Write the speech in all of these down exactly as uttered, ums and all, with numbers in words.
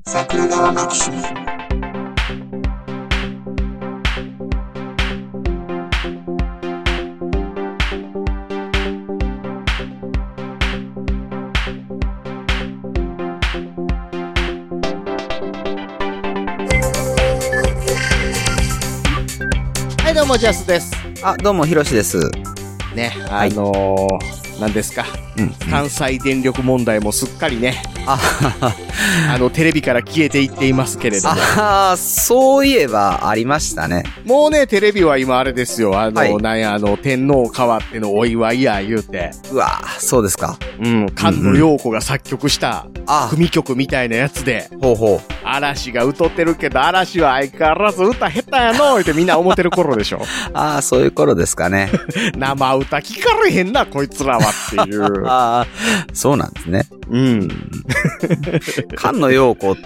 桜川マキシム。 はい、どうもジャスです。 あ、どうもひろしです。 ね、あのー、何ですか、うんうん、関西電力問題もすっかりね、あ, あのテレビから消えていっていますけれども、 ああ、そういえばありましたね。 もうね、テレビは今あれですよ、あの、はい、なんや、あの天皇変わってのお祝いや言うて、 うわ、そうですか。 うん、菅野陽子が作曲した組曲みたいなやつで、 ほうほう、 嵐が歌ってるけど、嵐は相変わらず歌下手やのってみんな思ってる頃でしょ。 ああ、そういう頃ですかね。 生歌聞かれへんなこいつらはっていう。 ああ、そうなんですね。 うん。 菅野陽子って、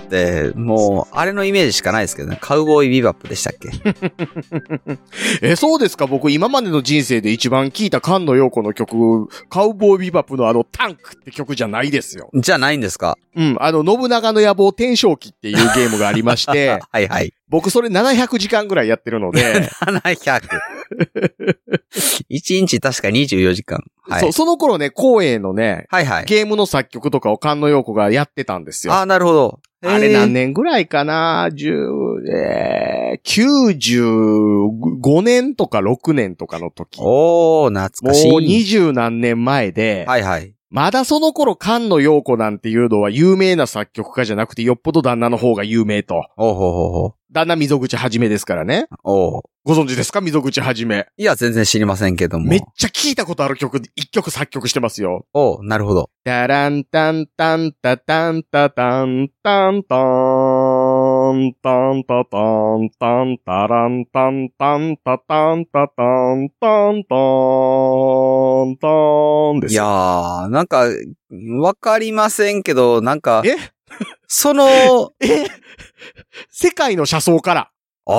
もう、あれのイメージしかないですけどね。カウボーイビバップでしたっけ？ え、そうですか？僕、今までの人生で一番聴いた菅野陽子の曲、カウボーイビバップのあの、タンクって曲じゃないですよ。 じゃないんですか？ うん。あの、信長の野望天正記っていうゲームがありまして。 はいはい。 僕、それななひゃくじかんぐらいやってるので。 ななひゃく。いちにち確かにじゅうよじかん。はい。 そう、その頃ね、光栄のね、 はいはい。 ゲームの作曲とかを菅野陽子がやってたんですよ。 ああ、なるほど。 あれ何年ぐらいかな？じゅう、えー、きゅうじゅうごねんとかろくねんとかの時。 おー、懐かしい。 もう二十何年前で。 はいはい。 まだその頃、菅野陽子なんていうのは有名な作曲家じゃなくて、よっぽど旦那の方が有名と。 おほほほ。 旦那溝口はじめですからね。 おご存知ですか？溝口はじめ。 いや、全然知りませんけども。 めっちゃ聞いたことある曲、一曲作曲してますよ。 おなるほど。 タランタンタンタタンタタンタンタンタンタタンタンタランタンタンタタンタタンタンタンタンです。 いやー、なんか、わかりませんけど、なんか、 えその、 え世界の車窓から。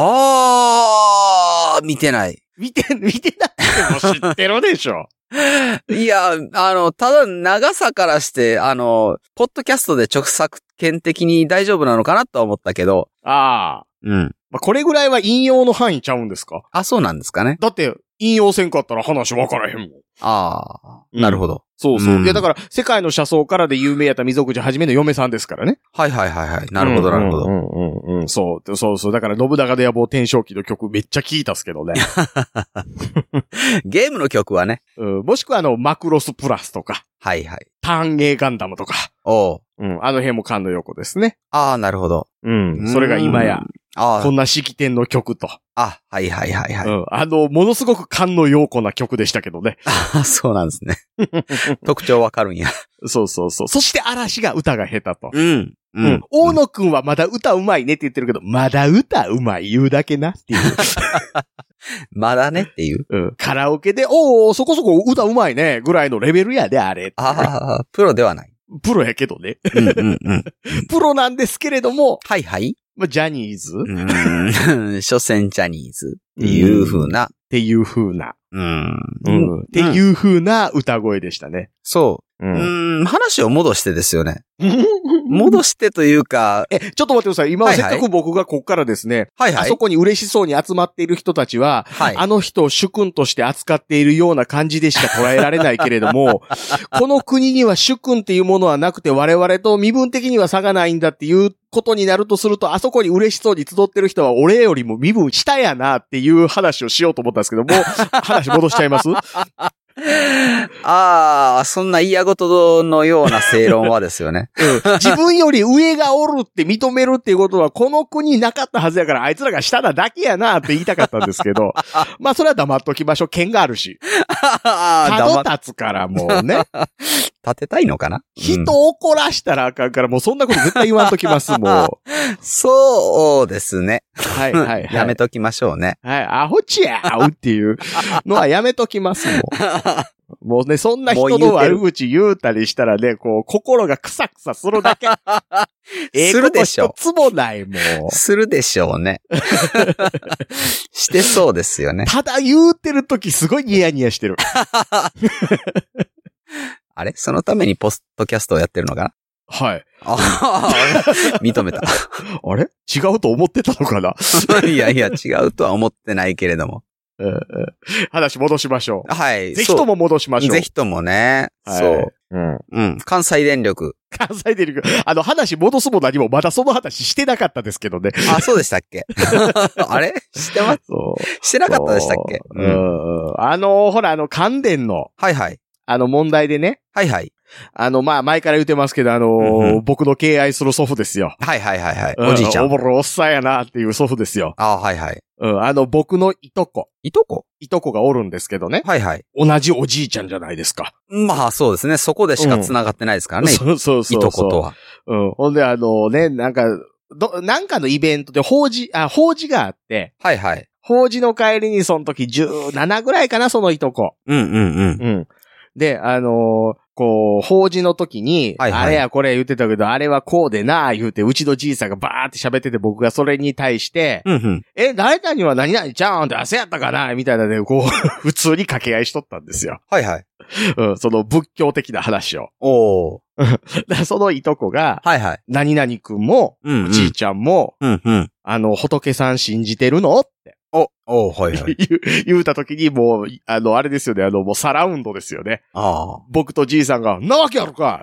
あー、見てない。 見て、見てなくても知ってるでしょ。 いや、あの、ただ長さからして、あの、ポッドキャストで著作権的に大丈夫なのかなとは思ったけど。 ああ。 うん。 まあ、これぐらいは引用の範囲ちゃうんですか？ あ、そうなんですかね。 だって、引用せんかったら話分からへんもん。 ああ、なるほど。うん、 そうそう。うん、いや、だから、世界の車窓からで有名やった溝口はじめの嫁さんですからね。 はいはいはいはい。なるほどなるほど。 うんうんうんうん。そう、そうそう。だから、信長の野望天正記の曲めっちゃ聞いたっすけどね。 ゲームの曲はね。 うん。もしくはあの、マクロスプラスとか。 はいはい。 ターン A ガンダムとか。 おう。 うん。あの辺も菅野陽子ですね。 ああ、なるほど。 うん。それが今や。ああ。こんな式典の曲と。 あ、はいはいはいはい。 うん。あの、ものすごく菅野陽子な曲でしたけどね。 ああ、そうなんですね。特徴わかるんや。 そうそうそう。そして嵐が歌が下手と。 うん。 うん。うん、大野くんはまだ歌うまいねって言ってるけど、まだ歌うまい言うだけなっていう。 まだねっていう。 うん。カラオケで、おー、そこそこ歌うまいね、ぐらいのレベルやで、あれ。 ああ、プロではない。 プロやけどね。 うんうんうん。 プロなんですけれども。 はいはい。 ジャニーズうん。所詮ジャニーズっていう風な。 っていう風な。 うん。 うん。っていう風な歌声でしたね。 そう。うん、うん、話を戻してですよね。戻してというか。 え、ちょっと待ってください。今はせっかく僕がこっからですね。はいはい。あそこに嬉しそうに集まっている人たちは、はい、あの人を主君として扱っているような感じでしか捉えられないけれども、この国には主君っていうものはなくて我々と身分的には差がないんだっていうことになるとすると、あそこに嬉しそうに集ってる人は俺よりも身分下やなっていう話をしようと思ったんですけども、話戻しちゃいます？ ああ、そんな嫌事のような正論はですよね、 うん。自分より上がおるって認めるっていうことは、この国になかったはずやから、あいつらが下なだけやなって言いたかったんですけど、まあそれは黙っときましょう。剣があるし。角立つからもうね。 立てたいのかな、 人を怒らしたらあかんから、もうそんなこと絶対言わんときます、もう。 そうですね。 はいはいはい。 やめときましょうね。 はい。アホちやーっていうのはやめときますもん。もうね、そんな人の悪口言うたりしたらね、こう、心がクサクサするだけ。ええこと一つもないもん。 するでしょうね。してそうですよね。 ただ言うてるときすごいニヤニヤしてる。 あれそのためにポッドキャストをやってるのかはい。 ああ、認めた。 あれ違うと思ってたのかないやいや、違うとは思ってないけれども。 えー、話戻しましょう。 はい。 ぜひとも戻しましょう。 ぜひともね。はい、そう。うん。うん。関西電力。 関西電力。あの、話戻すも何もまだその話してなかったですけどね。 あ、そうでしたっけあれしてますしてなかったでしたっけうん。あの、ほら、あの、関電の。 はいはい。 あの、問題でね。 はいはい。 あの、まあ、前から言ってますけど、あのーうんうん、僕の敬愛する祖父ですよ。 はいはいはいはい。おじいちゃん。 おぼろおっさんやなっていう祖父ですよ。 ああ、はいはい。 うん、あの、僕のいとこ。 いとこいとこがおるんですけどね。 はいはい。 同じおじいちゃんじゃないですか。 まあ、そうですね。そこでしか繋がってないですからね。うん、そうそうそう。いとことは。 うん。ほんで、あのね、なんか、ど、なんかのイベントで法事、あ、法事があって。 はいはい。 法事の帰りにその時じゅうななぐらいかな、そのいとこ。 うんうんうん。 うん。で、あのー、こう、法事の時に、はいはい、あれやこれ言ってたけど、あれはこうでな、言うて、うちのじいさんがバーって喋ってて、僕がそれに対して、 うんうん、 え、誰かには何々ちゃうんって汗やったかなみたいなね、こう、普通に掛け合いしとったんですよ。 はいはい。 うん、その仏教的な話を。 おー。そのいとこが、 はいはい。 何々くんも、うんうん、じいちゃんも、 うんうん、 あの、仏さん信じてるのって。 お、おはいはい。 言, 言うたときにもう、あの、あれですよね、あの、もうサラウンドですよね。 ああ。 僕とじいさんが、なわけあるか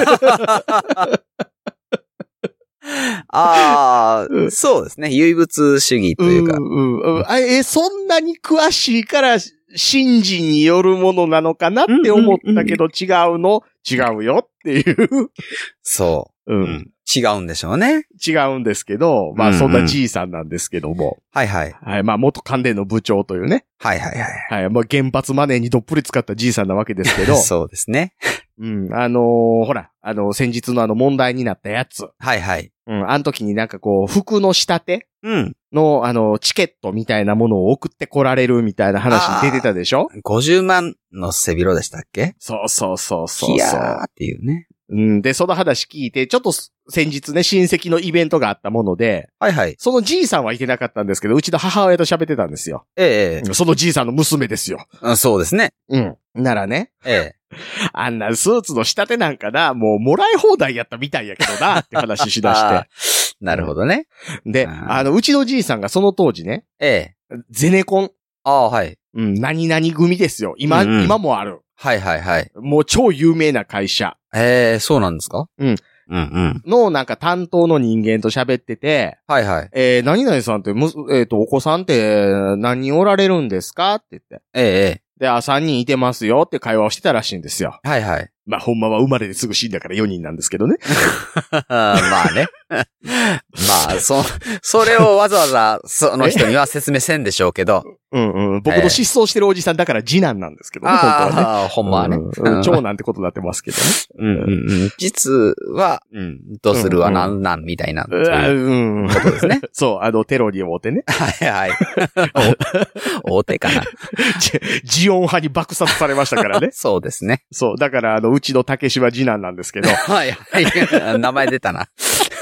ああ、そうですね。唯物主義というか。 うんうんうん、え、そんなに詳しいから信心によるものなのかなって思ったけど、違うの違うよっていう。 そう。うん。違うんでしょうね。 違うんですけど、まあそんなじいさんなんですけども。うんうん、 はいはい。 はい。まあ元関連の部長というね。 はいはいはい。 はい。まあ原発マネーにどっぷり使ったじいさんなわけですけど。 そうですね。 うん。あのー、ほら、あの、先日のあの問題になったやつ。 はいはい。 うん。あの時になんかこう、服の仕立てうん。 の、あの、チケットみたいなものを送ってこられるみたいな話に出てたでしょ ? ごじゅうまんの背広でしたっけ？ そうそうそうそうそう。 いやーっていうね。 うん。で、その話聞いて、ちょっと先日ね、親戚のイベントがあったもので、 はいはい。 そのじいさんはいてなかったんですけど、うちの母親と喋ってたんですよ。 ええ。 そのじいさんの娘ですよ。 うん、そうですね。 うん。ならね。 ええ。 あんなスーツの仕立てなんかな、もうもらい放題やったみたいやけどな、って話しだして。 なるほどね。 で、あの、うちのじいさんがその当時ね。 ええ。 ゼネコン。 ああ、はい。 うん、何々組ですよ。今、うんうん、今もある。 はいはいはい。 もう超有名な会社。 ええ、そうなんですか？ うん。 うんうん。 の、なんか担当の人間と喋ってて、 はいはい。 えー、何々さんって、む、えっ、ー、と、お子さんって何人おられるんですかって言って。 ええ。 で、あ、さんにんいてますよって会話をしてたらしいんですよ。 はいはい。 まあ、ほんまは生まれてすぐ死んだからよにんなんですけどね。 まあね。まあ、そ、それをわざわざ、その人には説明せんでしょうけど。 うんうん。僕の失踪してるおじさんだから次男なんですけどね、 本当はね。ああ、ほんまはね、 うん。長男ってことになってますけどね。 うんうんうん。実は、うん、どうするはなんなんみたいな。うん。うん。ことですね。 そう、あの、テロに大手ね。 はいはい。大手かな。 ジオン派に爆殺されましたからね。 そうですね。 そう、だからあの、うちの竹島次男なんですけど。 はいはい。名前出たな。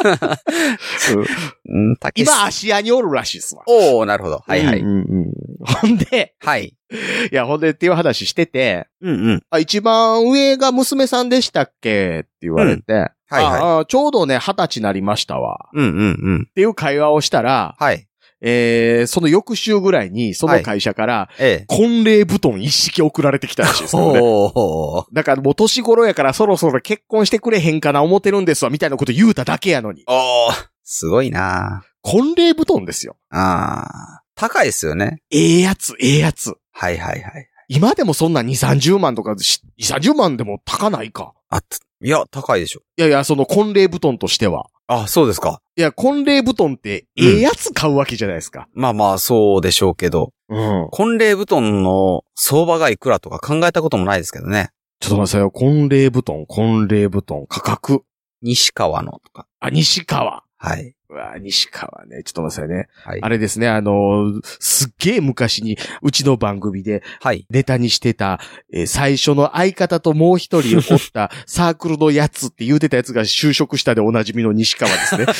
うん、今、芦屋におるらしいっすわ。 おー、なるほど。はいはい。 うんうんうん、ほんで、 はい。 いや、ほんでっていう話してて、 うんうん。 あ、一番上が娘さんでしたっけって言われて、うん、はいはいあ。ちょうどね、二十歳になりましたわ。 うんうんうん。 っていう会話をしたら、 はい。 えー、その翌週ぐらいに、その会社から、はいええ、 婚礼布団一式送られてきたらしいですよね。 おだからもう年頃やからそろそろ結婚してくれへんかな思ってるんですわ、みたいなこと言うただけやのに。 おー、すごいな婚礼布団ですよ。 ああ。高いですよね。 ええやつ、ええやつ。 はいはいはい。 今でもそんなに、さんじゅうまんとか、に、さんじゅうまんでも高ないか。 あ、いや、高いでしょ。 いやいや、その婚礼布団としては。 あ、そうですか。 いや、婚礼布団って、ええやつ買うわけじゃないですか。 うん、まあまあ、そうでしょうけど。 うん。 婚礼布団の相場がいくらとか考えたこともないですけどね。 ちょっと待ってくださいよ。婚礼布団、婚礼布団、価格。 西川のとか。 あ、西川。 はい。 うわ、西川ね。ちょっと待ってくださいね。 はい。 あれですね、あの、すっげえ昔に、うちの番組で、 はい。 ネタにしてた、えー、最初の相方ともう一人おったサークルのやつって言うてたやつが就職したでおなじみの西川ですね。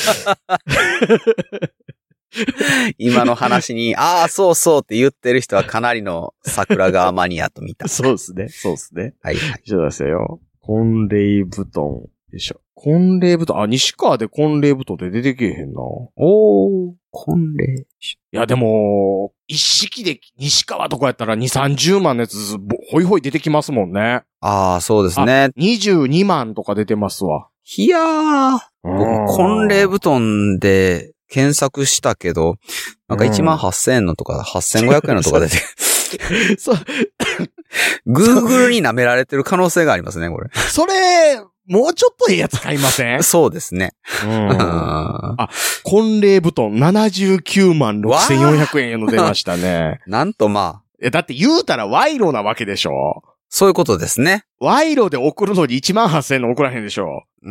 今の話に、ああ、そうそうって言ってる人はかなりの桜川マニアと見た。 そうですね。そうですね。 はいはい。 ちょっと待ってくださいよ。婚礼布団。よいしょ。 婚礼舞踏、あ、西川で婚礼舞踏って出てけえへんな。 おー、婚礼。 いや、でも、一式で西川とかやったらに、さんじゅうまんのやつ、ほいほい出てきますもんね。 ああ、そうですね。 にじゅうにまんとか出てますわ。 いやー、僕、婚礼布団で検索したけど、なんかいちまんはっせんえんのとか、はっせんごひゃくえんのとか出て、 そう。 Google に舐められてる可能性がありますね、これ。 それ、もうちょっといいやつ買いません？ そうですね。 うん、あ、婚礼布団ななじゅうきゅうまんろくせんよんひゃくえんの出ましたね。 なんとまあ。だって言うたら賄賂なわけでしょ。 そういうことですね。 賄賂で送るのにいちまんはっせんえんの送らへんでしょ。 うん。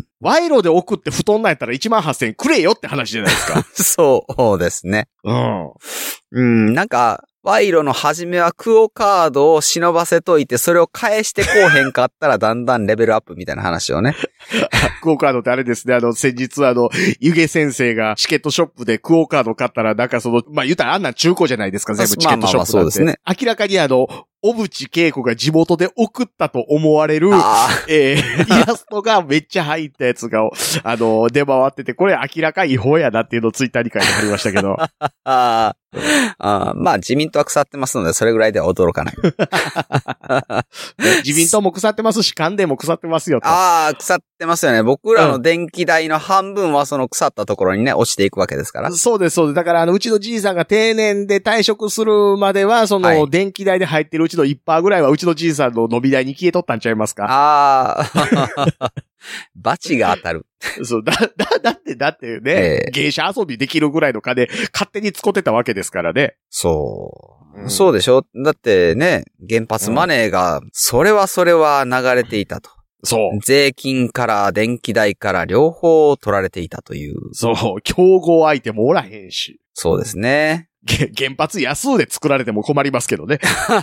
賄賂で送って布団なんやったらいちまんはっせんえんくれよって話じゃないですか。 そうですね。 うん。 うん、なんか、賄賂の初めはクオカードを忍ばせといて、それを返してこうへんかったらだんだんレベルアップみたいな話をね。 クオカードってあれですね、あの、先日あの、湯気先生がチケットショップでクオカード買ったら、なんかその、まあ、言ったらあんなん中古じゃないですか、全部チケットショップなんて。まあまあまあそうですね。明らかにあの、小渕恵子が地元で送ったと思われる、えー、イラストがめっちゃ入ったやつが、あの、出回ってて、これ明らか違法やなっていうのをツイッターに書いてありましたけど。 ああ、まあ自民党は腐ってますので、それぐらいでは驚かない。 自民党も腐ってますし、関電も腐ってますよと。 ああ、腐ってますよね。僕らの電気代の半分はその腐ったところにね、落ちていくわけですから。 そうです、そうです。だからあの、うちのじいさんが定年で退職するまでは、その、はい、電気代で入ってるうちの いちパーセント ぐらいはうちのじいさんの伸び台に消えとったんちゃいますか？ ああ。バチが当たる。 そう、だ、だ、だって、だってね、えー、芸者遊びできるぐらいの金、勝手に使ってたわけですからね。 そう。うん、そうでしょ？だってね、原発マネーが、それはそれは流れていたと。 そう。 税金から電気代から両方取られていたという。 そう。競合相手もおらへんし。 そうですね。 原発安で作られても困りますけどね。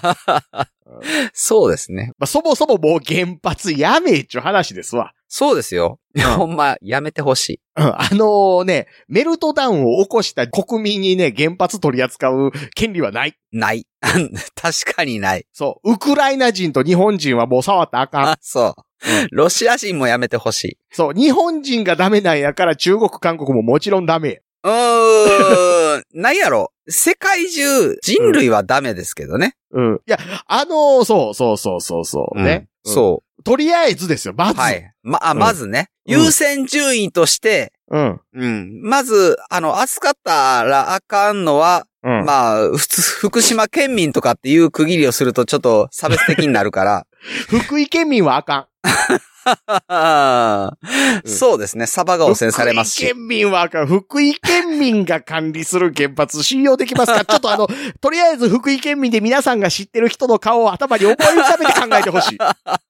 そうですね。 まあ、そもそももう原発やめっちゅう話ですわ。 そうですよ。うん、ほんま、やめてほしい。 うん、あのー、ね、メルトダウンを起こした国民にね、原発取り扱う権利はない。 ない。確かにない。 そう。ウクライナ人と日本人はもう触ったらあかん。 あ、そう。うん、ロシア人もやめてほしい。 そう。日本人がダメなんやから中国、韓国ももちろんダメ。 うーん。なんやろ。世界中、人類はダメですけどね。 うん。うん、いや、あのー、そうそうそうそうそう。ね、 うん。そう。 とりあえずですよ、まず。 はい。ま、あ、まずね。うん、優先順位として、 うん。 うん。まず、あの、扱ったらあかんのは、うん、まあ、普通、福島県民とかっていう区切りをするとちょっと差別的になるから。 福井県民はあかん。 そうですね。サバが汚染されますし。 福井県民はあかん。福井県民が管理する原発信用できますか？ちょっとあの、とりあえず福井県民で皆さんが知ってる人の顔を頭に思い浮かべて考えてほしい。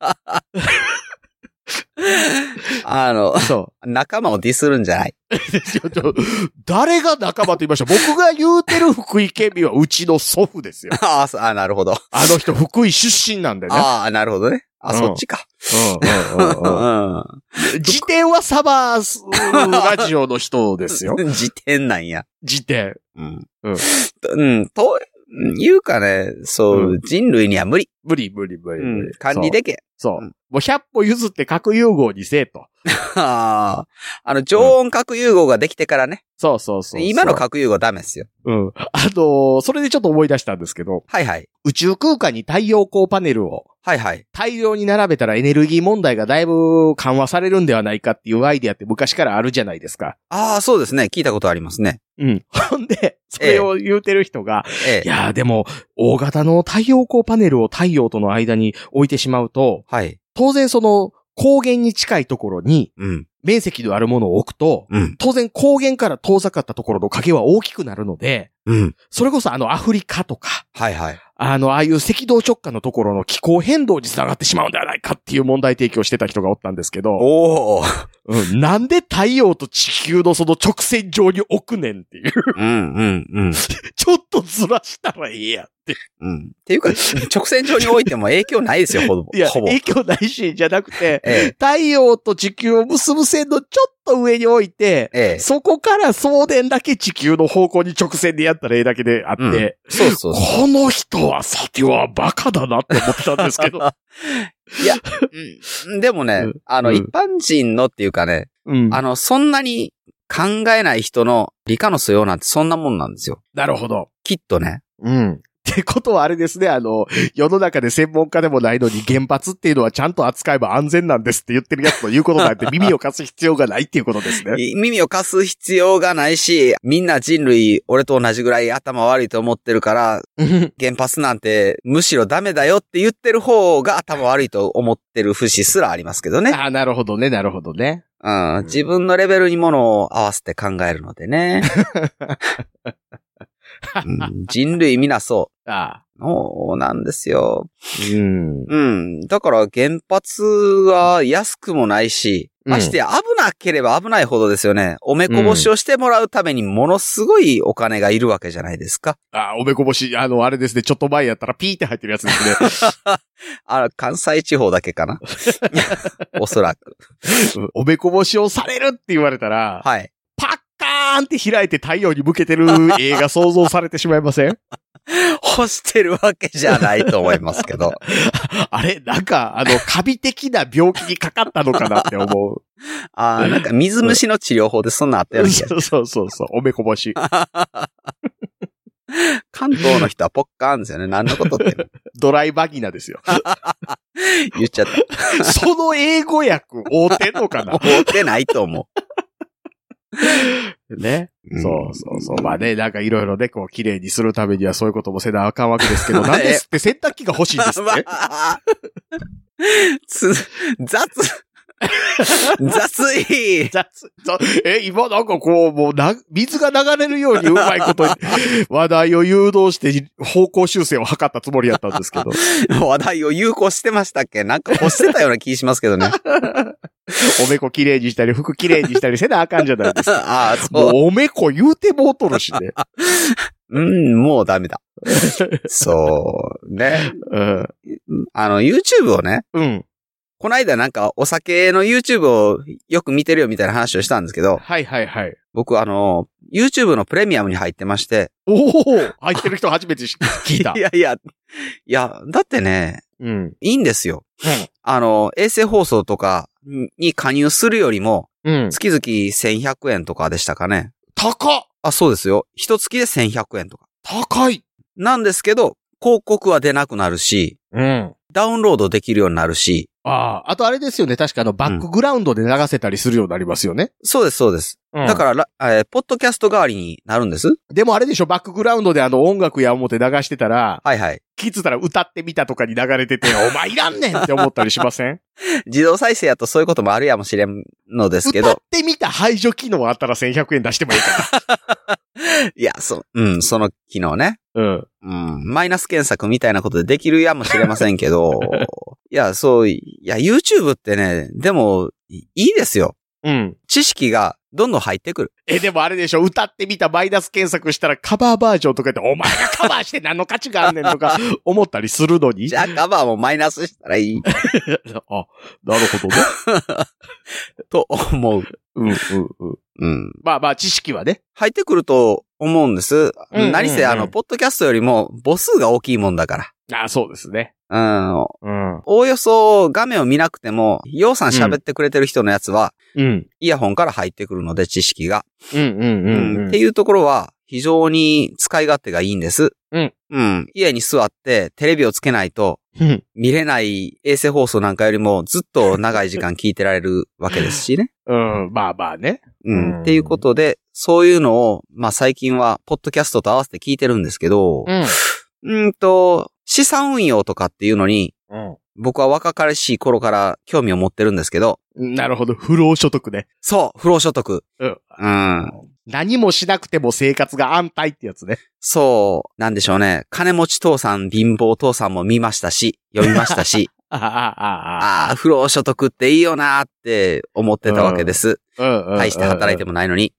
あの、そう。仲間をディスるんじゃない。 誰が仲間と言いました？僕が言うてる福井県民はうちの祖父ですよ。 ああ、なるほど。 あの人福井出身なんだよね。 ああ、なるほどね。あ、うん、そっちか。 うんうんうんうん、辞典はサバーラジオの人ですよ。 辞典なんや。 辞典。 うん。うん。うん。と、言うかね、そう、うん、人類には無理。 無理無理無理無理。 うん、管理でけ。 そう。そう、うん、もうひゃっぽ譲って核融合にせえと。 ああ。あの、常温核融合ができてからね。 そうそうそうそう。 今の核融合ダメっすよ。 うん。あのー、それでちょっと思い出したんですけど。 はいはい。 宇宙空間に太陽光パネルを。 はいはい。 大量に並べたらエネルギー問題がだいぶ緩和されるんではないかっていうアイディアって昔からあるじゃないですか。 ああ、そうですね。聞いたことありますね。 うん。ほんで、それを言うてる人が、 ええ、 いやーでも、大型の太陽光パネルを太陽との間に置いてしまうと、 はい。 当然その、高原に近いところに、 うん。 面積のあるものを置くと、 うん、 当然高原から遠ざかったところの影は大きくなるので、 うん、 それこそあのアフリカとか、 はいはい。 あの、ああいう赤道直下のところの気候変動につながってしまうんではないかっていう問題提起をしてた人がおったんですけど、 おー。 うん、なんで太陽と地球のその直線上に置くねんっていう。 うんうんうん。 ちょっとずらしたらええやんって。 うん。っていうか、直線上に置いても影響ないですよ、ほぼ。 いや、 ほぼ影響ないし、じゃなくて、 ええ、 太陽と地球を結ぶ線のちょっと上に置いて、 ええ、 そこから送電だけ地球の方向に直線でやったらええだけであって、うん、 そうそうそう。 この人はさてはバカだなって思ってたんですけど。 いや、うん、でもね、うん、あの、うん、一般人のっていうかね、うん、あの、そんなに考えない人の理科の素養なんてそんなもんなんですよ。 なるほど。 きっとね。 うん。ってことはあれですね、あの、世の中で専門家でもないのに原発っていうのはちゃんと扱えば安全なんですって言ってるやつの言うことなんて耳を貸す必要がないっていうことですね。 耳を貸す必要がないし、みんな人類、俺と同じぐらい頭悪いと思ってるから、原発なんてむしろダメだよって言ってる方が頭悪いと思ってる節すらありますけどね。 ああ、なるほどね、なるほどね。 うん、自分のレベルにものを合わせて考えるのでね。うん、人類皆そう。ああ。そうなんですよ。うん。うん。だから原発は安くもないし、うん、ましてや危なければ危ないほどですよね。おめこぼしをしてもらうためにものすごいお金がいるわけじゃないですか。 ああ、おめこぼし、あの、あれですね。ちょっと前やったらピーって入ってるやつですね。 あら、関西地方だけかな。おそらく。 おめこぼしをされるって言われたら、はい。パッカーンって開いて太陽に向けてる映画想像されてしまいません？ 干してるわけじゃないと思いますけど。 あれなんか、あの、カビ的な病気にかかったのかなって思う。 ああ、なんか水虫の治療法でそんなあったよね。 そうそうそうそう、おめこぼし。 関東の人はポッカーンですよね。何のことって。 ドライバギナですよ。 言っちゃった。 その英語訳、合うてんのかな？ 合うてないと思う。 ね、うん。そうそうそう。まあね、なんかいろいろね、こう、綺麗にするためにはそういうこともせなあかんわけですけど、なんですって洗濯機が欲しいんですって。 つ、雑。雑い雑。え、今なんかこう、もうな、水が流れるようにうまいこと話題を誘導して方向修正を図ったつもりやったんですけど。 話題を有効してましたっけ？なんか欲してたような気しますけどね。 おめこ綺麗にしたり、服綺麗にしたりせなあかんじゃないですか。 ああ、そう。 もうおめこ言うてもうとるしね。 うん、もうダメだ。そう、ね。うん。あの、YouTube をね。うん。こないだなんかお酒の YouTube をよく見てるよみたいな話をしたんですけど。 はいはいはい。 僕あの、YouTube のプレミアムに入ってまして。 おお入ってる人初めて聞いた。 いやいや、いや、だってね、うん、いいんですよ。うん、あの、衛星放送とかに加入するよりも、うん、月々せんひゃくえんとかでしたかね。 高っ！ あ、そうですよ。一月でせんひゃくえんとか。 高い！ なんですけど、広告は出なくなるし、うん、ダウンロードできるようになるし、 ああ、あとあれですよね。確かあの、バックグラウンドで流せたりするようになりますよね。うん、 そうです、そうです。うん、だから、えー、ポッドキャスト代わりになるんです。 でもあれでしょ、バックグラウンドであの、音楽や思って流してたら、 はいはい。 気づいたら歌ってみたとかに流れてて、お前いらんねんって思ったりしません？ 自動再生やとそういうこともあるやもしれんのですけど。 歌ってみた排除機能あったらせんひゃくえん出してもいいかな。いや、そ、うん、その機能ね。うん。うん。マイナス検索みたいなことでできるやもしれませんけど、いや、そう、いや、YouTube ってね、でも、いいですよ。うん。知識がどんどん入ってくる。 え、でもあれでしょ、歌ってみたマイナス検索したらカバーバージョンとか言って、お前がカバーして何の価値があんねんとか思ったりするのに。 じゃあカバーもマイナスしたらいい。 あ、なるほどね。 と思う。 うんうんうん。うん。まあまあ知識はね。 入ってくると思うんです。うんうんうん、何せあの、ポッドキャストよりも母数が大きいもんだから。 ああ、そうですね。 うん。うん。おおよそ画面を見なくても、ようさん喋ってくれてる人のやつは、うん。イヤホンから入ってくるので、知識が。うんうんうん、うん。っていうところは、非常に使い勝手がいいんです。うん。うん。家に座ってテレビをつけないと、うん。見れない衛星放送なんかよりもずっと長い時間聞いてられるわけですしね。 うん。まあまあね。 うん。うん、っていうことで、そういうのを、まあ最近は、ポッドキャストと合わせて聞いてるんですけど、うん。うんと、資産運用とかっていうのに、うん、僕は若かりしい頃から興味を持ってるんですけど。 なるほど。不労所得ね。 そう、不労所得。 うん。うん。何もしなくても生活が安泰ってやつね。 そう、なんでしょうね。金持ち父さん、貧乏父さんも見ましたし、読みましたし。ああ、ああ、不労所得っていいよなーって思ってたわけです。うん。うん。大して働いてもないのに。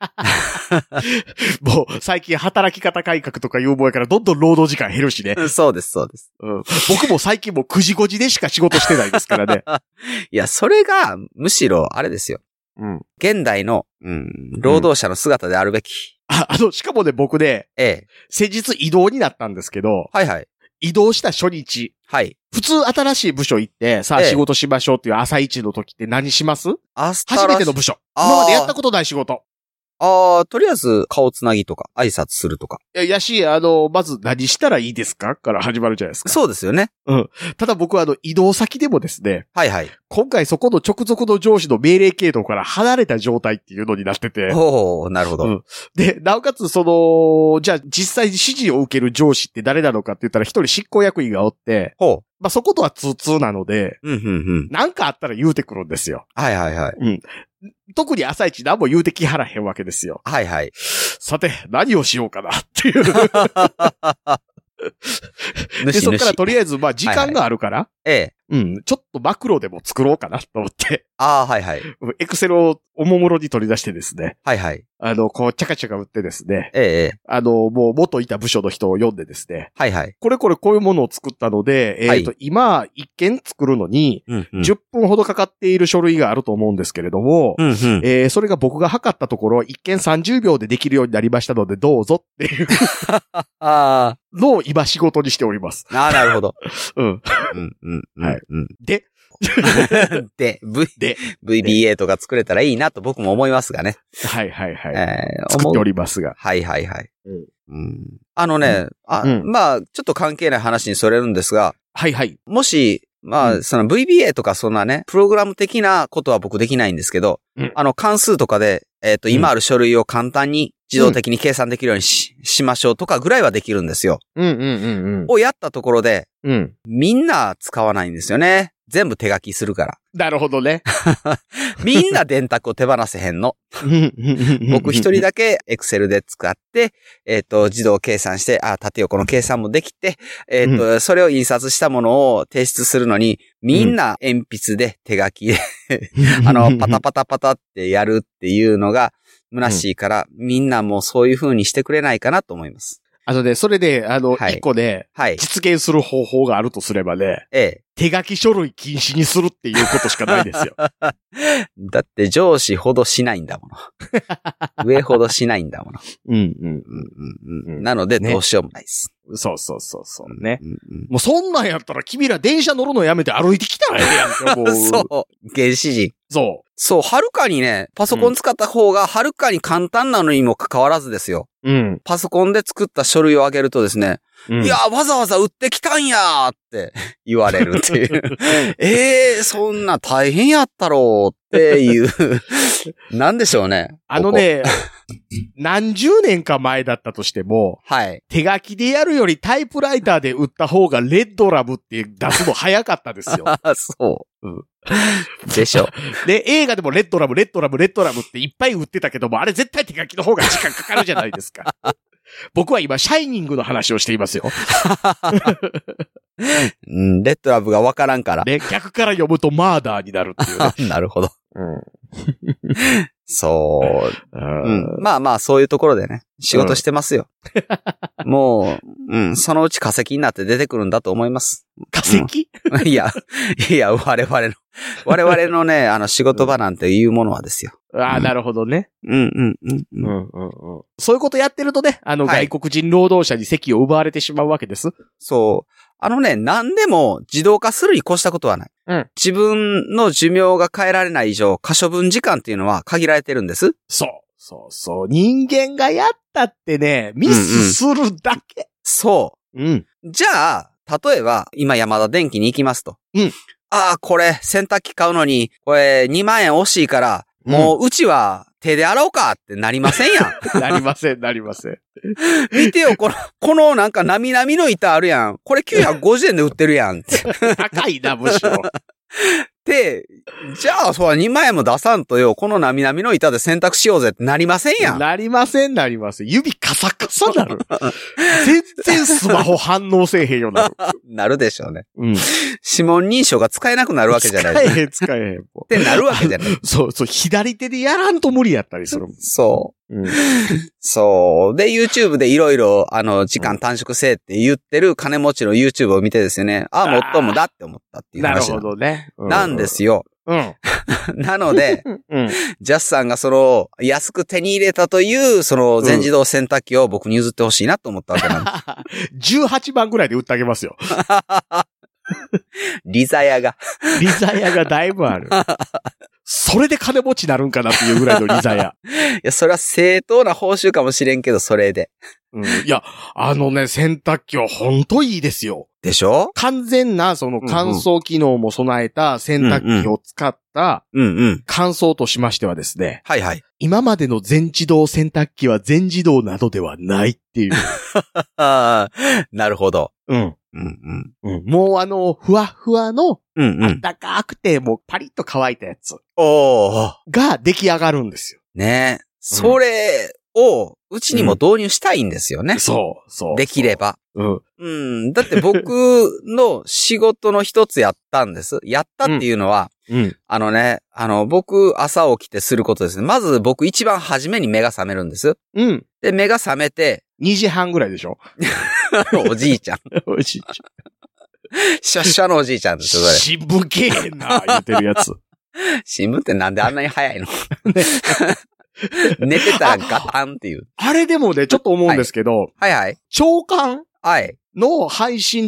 もう最近働き方改革とかいう覚えからどんどん労働時間減るしね。 そうです、そうです。 うん、僕も最近もうくじごじでしか仕事してないですからね。 いや、それがむしろあれですよ。うん。現代の、うん、労働者の姿であるべき。 うん、あ、あの、しかもね、僕ね、ええ。先日異動になったんですけど、 はいはい。 移動した初日。 はい。 普通新しい部署行って、さあ仕事しましょうっていう朝一の時って何します？初めての部署。今までやったことない仕事。 ああ、とりあえず顔つなぎとか挨拶するとか。 いや、やし、あの、まず何したらいいですかから始まるじゃないですか。 そうですよね。 うん。ただ僕はあの、移動先でもですね。 はいはい。 今回そこの直属の上司の命令系統から離れた状態っていうのになってて。 おお、なるほど。うん。 で、なおかつその、じゃあ実際に指示を受ける上司って誰なのかって言ったら一人執行役員がおって。 ほう。 まあ、そことは通通なので。 うん、うん、うん。 なんかあったら言うてくるんですよ。 はいはいはい。 うん。特に朝一何も言うてきはらへんわけですよ。 はいはい。 さて、何をしようかなっていう。で、そっからとりあえず、まあ、時間があるから。 はいはい、ええ。 うん。ちょっとマクロでも作ろうかなと思って。 ああ、はいはい。 エクセルをおもむろに取り出してですね。 はいはい。 あの、こう、チャカチャカ打ってですね。 ええ。 あの、もう元いた部署の人を読んでですね。 はいはい。 これこれこういうものを作ったので、えっ、ー、と、はい、今、一件作るのに、じゅっぷんほどかかっている書類があると思うんですけれども、 うんうん、 えー、それが僕が測ったところ、一件さんじゅうびょうでできるようになりましたので、どうぞっていうあのを今仕事にしております。 ああ、なるほど。 うん。 うん、うん、うん。 はい。で、 で、v、で、ブイビーエー とか作れたらいいなと僕も思いますがね。 はいはいはい。 えー、 作っておりますが。 はいはいはい。 うんうん、あのね、うん、あ、うん、まあ、ちょっと関係ない話にそれるんですが。 はいはい。 もし、まあ、うん、その ブイビーエー とかそんなね、プログラム的なことは僕できないんですけど、うん、あの関数とかで、えっと、今ある書類を簡単に自動的に計算できるように し,、うん、しましょうとかぐらいはできるんですよ。 うんうんうんうん。 をやったところで、 うん、 みんな使わないんですよね。全部手書きするから。 なるほどね。 みんな電卓を手放せへんの。僕一人だけエクセルで使って、えっ、ー、と、自動計算して、あ、縦横の計算もできて、えっ、ー、と、うん、それを印刷したものを提出するのに、みんな鉛筆で手書きで、あの、パタパタパタってやるっていうのが虚しいから、うん、みんなもうそういう風にしてくれないかなと思います。 あとね、それで、あの、一、はい、個で、 はい、 実現する方法があるとすればね、 ええ、 手書き書類禁止にするっていうことしかないですよ。 だって上司ほどしないんだもの。上ほどしないんだもの。 うんうんうんうん、なのでどうしようもないです。 ね、そうそうそうそうね、うんうん。もうそんなんやったら君ら電車乗るのやめて歩いてきたらええやんか、もう。 そう。原始人。 そう。 そう、はるかにね、パソコン使った方がはるかに簡単なのにもかかわらずですよ。 うん。 パソコンで作った書類を上げるとですね、うん、いや、わざわざ売ってきたんやーって言われるっていう。ええー、そんな大変やったろうっていう。なんでしょうね。 あのね、何十年か前だったとしても、 はい。 手書きでやるよりタイプライターで売った方がレッドラブって出すの早かったですよ。 そう。 うん。 でしょ。 で、映画でもレッドラブ、レッドラブ、レッドラブっていっぱい売ってたけども、あれ絶対手書きの方が時間かかるじゃないですか。僕は今、シャイニングの話をしていますよ。 うん、レッドラブがわからんから。 で、逆から読むとマーダーになるっていう、 ね。なるほど。 うん、 そう、うん。まあまあ、そういうところでね、仕事してますよ。うん、もう、うん、そのうち化石になって出てくるんだと思います。 化石、 うん、いや、いや、我々の、我々のね、あの、仕事場なんていうものはですよ。 ああ、なるほどね。 うんうんうんうん。 うんうんうん。そういうことやってるとね、あの、はい、外国人労働者に席を奪われてしまうわけです。 そう。あのね、何でも自動化するに越したことはない。 うん。 自分の寿命が変えられない以上、可処分時間っていうのは限られてるんです。 そう。そうそう。人間がやったってね、ミスするだけ。うんうん、 そう。うん。 じゃあ、例えば、今山田電機に行きますと。 うん。 ああ、これ、洗濯機買うのに、これ、にまんえん惜しいから、もう、うちは、手で洗おうかってなりませんやん。なりません、なりません。 見てよ、この、このなんか、なみなみの板あるやん。これきゅうひゃくごじゅうえんで売ってるやん。 高いな、むしろ。 で、じゃあ、そうはにまんえんも出さんとよ、このなみなみの板で洗濯しようぜってなりませんやん。 なりません、なりません。指カサカサなる。全然スマホ反応せえへんよなる。 なるでしょうね。 うん。 指紋認証が使えなくなるわけじゃないですか。使えへん、使えへん。 ってなるわけじゃない。 そう、そう、左手でやらんと無理やったりする。 そうん、そう。で、YouTube でいろいろ、あの、時間短縮せえって言ってる金持ちの YouTube を見てですね、ああ、もっともだって思ったっていう話な。 なるほどね。 うん、なんですよ。 うん。 なので、うん、ジャスさんがその、安く手に入れたという、その、全自動洗濯機を僕に譲ってほしいなと思ったわけなんです。 じゅうはちまんぐらいで売ってあげますよ。 リザヤが。 リザヤがだいぶある。それで金持ちになるんかなっていうぐらいのリザヤ。 いや、それは正当な報酬かもしれんけど、それで。 うん、いや、あのね、洗濯機はほんといいですよ。 でしょ？ 完全な、その乾燥機能も備えた洗濯機を使った、乾燥としましてはですね。 はいはい。 今までの全自動洗濯機は全自動などではないっていう。 なるほど。 うん。うんうんうん、もうあの、ふわふわの、うんうん、あったかくて、もうパリッと乾いたやつ。 おー。 が出来上がるんですよ。 ねえ。それを、うちにも導入したいんですよね。 うん、そう、そう。 できれば。 うん。 うん。だって僕の仕事の一つやったんです。やったっていうのは、うん、あのね、あの、僕、朝起きてすることですね。まず僕一番初めに目が覚めるんです。 うん。 で、目が覚めて、 にじはんぐらいでしょおじいちゃん。 おじいちゃん。 シャッシャのおじいちゃんですよ、それ。 新聞けえへんな、言ってるやつ。 新聞ってなんであんなに早いの、ね、寝てたらガタンっていう。 あれでもね、ちょっと思うんですけど。 はい、はい、はい。 長官はい。 の配信って、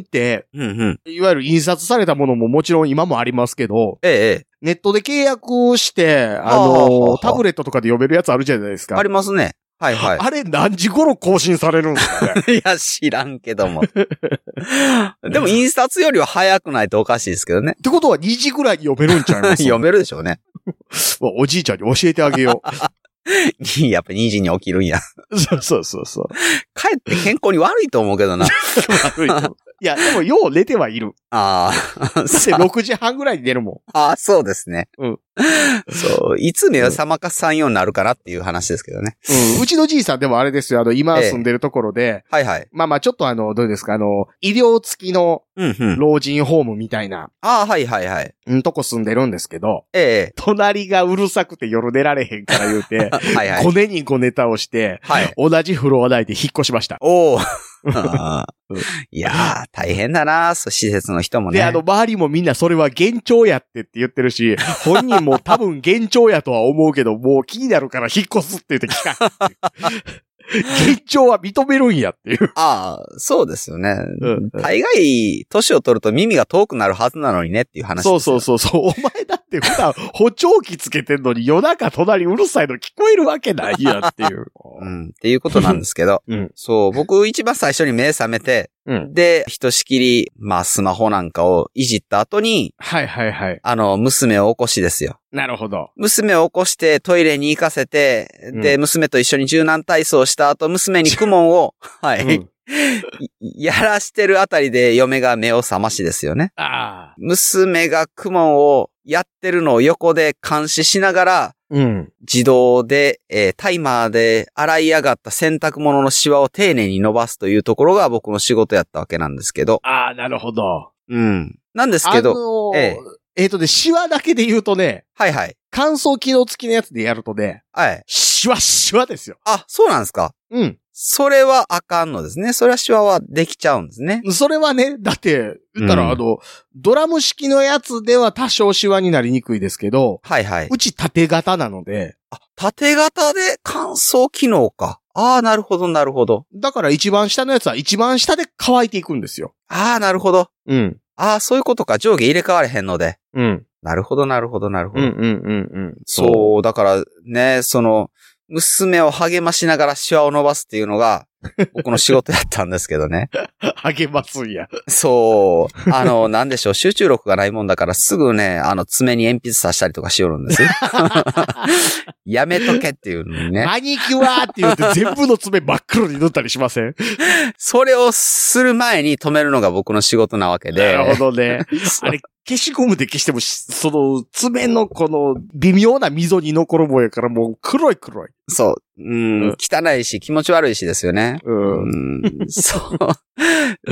うんうん、 いわゆる印刷されたものももちろん今もありますけど、 ええ、 ネットで契約して、あの、タブレットとかで読めるやつあるじゃないですか。 ありますね。はいはい。 あれ何時頃更新されるんですかねいや、知らんけども。でも印刷よりは早くないとおかしいですけどね。 ってことはにじぐらいに読めるんちゃいます読めるでしょうね。 おじいちゃんに教えてあげよう。やっぱにじに起きるんや。 そうそうそうそう。 かえって健康に悪いと思うけどな。 悪いと思う。いや、でもよう寝てはいる。 ああ。 ろくじはんぐらいに寝るもん。ああ、そうですね。 うん。 そう。いつ目を覚まかさんようになるかなっていう話ですけどね。 うん。うちのじいさんでもあれですよ。あの、今住んでるところで。ええ、 はいはい。 まあまあ、ちょっとあの、どうですか、あの、医療付きの、老人ホームみたいな。うんうん、 ああ、はいはいはい。 うん、とこ住んでるんですけど。 ええ。 隣がうるさくて夜寝られへんから言うて。 はいはい。 ごねにごネタをして。はい。同じフロア内で引っ越しました。 おー。いやー、大変だなー、施設の人もね。 で、あの、周りもみんなそれは幻聴やってって言ってるし、本人も多分幻聴やとは思うけど、もう気になるから引っ越すって言って聞かん。幻聴は認めるんやっていう。 ああ、そうですよね。うん、大概、年を取ると耳が遠くなるはずなのにねっていう話ですよ。 そうそうそうそう。お前だって普段補聴器つけてんのに夜中隣うるさいの聞こえるわけないやっていう。 うん。っていうことなんですけど。うん、そう、僕一番最初に目覚めて、うん、で、ひとしきり、まあスマホなんかをいじった後に、 はいはいはい。 あの、娘を起こしですよ。 なるほど。 娘を起こしてトイレに行かせて、うん、で、娘と一緒に柔軟体操した後、娘に公文を、はい、うん、やらしてるあたりで嫁が目を覚ましですよね。 ああ。 娘が公文をやってるのを横で監視しながら、 うん、 自動で、えー、タイマーで洗い上がった洗濯物のシワを丁寧に伸ばすというところが僕の仕事やったわけなんですけど。 ああ、なるほど。 うん。なんですけど。 あのー、えええーとね、シワだけで言うとね。 はいはい。 乾燥機能付きのやつでやるとね。 はい。 シワシワですよ。 あ、そうなんですか？ うん。 それはあかんのですね。それはシワはできちゃうんですね。 それはね、だって、言ったら、うん、あの、ドラム式のやつでは多少シワになりにくいですけど。 はいはい。 うち縦型なので。 あ、縦型で乾燥機能か。ああ、なるほどなるほど。 だから一番下のやつは一番下で乾いていくんですよ。 ああ、なるほど。 うん。 ああ、そういうことか。上下入れ替われへんので。 うん。 なるほど、なるほど、なるほど。 うんうんうんうん。 そう、だからね、その、娘を励ましながらシワを伸ばすっていうのが、僕の仕事やったんですけどね。 励ますんや。 そう。あの、なんでしょう、集中力がないもんだからすぐね、あの、爪に鉛筆刺したりとかしよるんですよ。やめとけっていうのにね。 マニキュアって言って全部の爪真っ黒に塗ったりしません？ それをする前に止めるのが僕の仕事なわけで。 なるほどね。あれ、消しゴムで消しても、その、爪のこの微妙な溝に残るもんやからもう黒い黒い。 そう。うん、うん、汚いし気持ち悪いしですよね。 うん。 うんそう。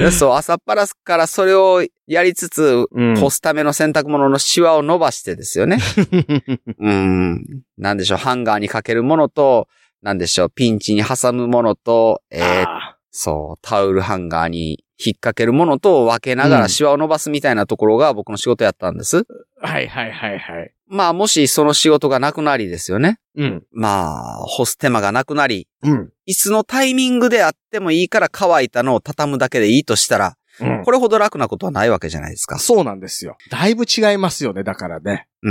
そう、朝っぱらからそれをやりつつ、うん、干すための洗濯物のシワを伸ばしてですよね。うん。なんでしょう、ハンガーにかけるものと、 なんでしょう、ピンチに挟むものと、えー、そう、タオルハンガーに引っ掛けるものと分けながらシワを伸ばすみたいなところが僕の仕事やったんです。うん、 はいはいはいはい。 まあ、もしその仕事がなくなりですよね。 うん。 まあ、干す手間がなくなり、 うん。 いつのタイミングであってもいいから乾いたのを畳むだけでいいとしたら、うん、これほど楽なことはないわけじゃないですか。 そうなんですよ。だいぶ違いますよね、だからね。 うん。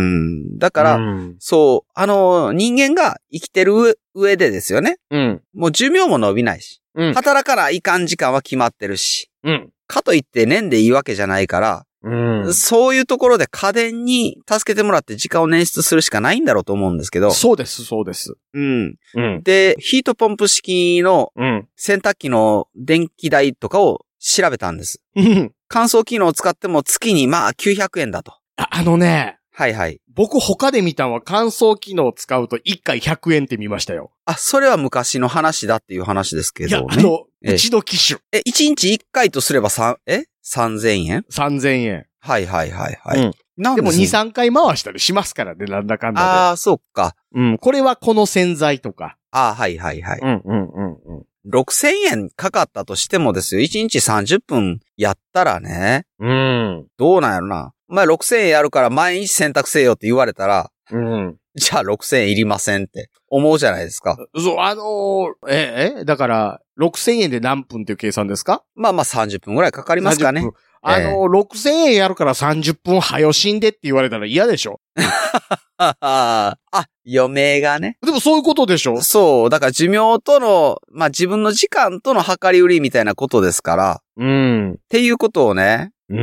だから、うん、そう、あの、人間が生きてる上でですよね。 うん。 もう寿命も伸びないし、うん、働かないかん時間は決まってるし、 うん。 かといって年でいいわけじゃないから、 うん、 そういうところで家電に助けてもらって時間を捻出するしかないんだろうと思うんですけど。 そうです、そうです。 うん。うん、で、ヒートポンプ式の洗濯機の電気代とかを調べたんです。 うん。 乾燥機能を使っても月にまあきゅうひゃくえんだと。 あ、あのね。 はいはい。 僕他で見たのは乾燥機能を使うといっかいひゃくえんって見ましたよ。 あ、それは昔の話だっていう話ですけどね。 いや、あの、うちの機種。 え、いちにちいっかいとすればさん、え ?さんぜんえん ? さんぜんえん。 はいはいはいはい。うん。 なんでもに、さんかい回したりしますからね、なんだかんだで。 ああ、そっか。 うん。これはこの洗剤とか。 ああ、はいはいはい。 うんうんうんうん。 ろくせんえんかかったとしてもですよ。いちにちさんじゅっぷんやったらね。 うん。 どうなんやろな。お前ろくせんえんやるから毎日洗濯せよって言われたら。 うん。 じゃあろくせんえんいりませんって思うじゃないですか。 そう、あのー、え、え、だから、ろくせんえんで何分っていう計算ですか？ まあまあさんじゅっぷんぐらいかかりますかね。 あのー、えー、ろくせんえんやるからさんじゅっぷんはよ死んでって言われたら嫌でしょ？ あ、余命がね。 でもそういうことでしょ？ そう。だから寿命との、まあ自分の時間との計り売りみたいなことですから。 うん。 っていうことをね。 うん。